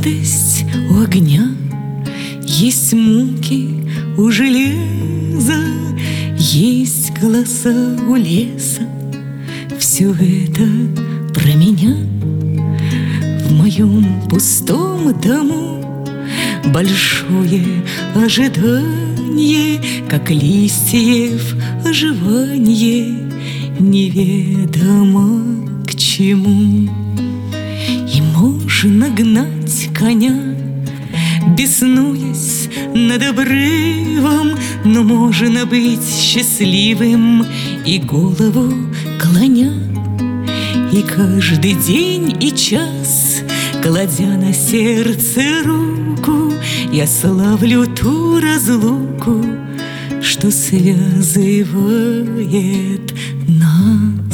радость у огня, есть муки у железа, есть голоса у леса. Все это про меня. В моем пустом дому большое ожидание, как листьев оживание, неведомо к чему. И можно гнать коня, беснуясь над обрывом, но можно быть счастливым и голову клоня. И каждый день и час, кладя на сердце руку, я славлю ту разлуку, что связывает нас.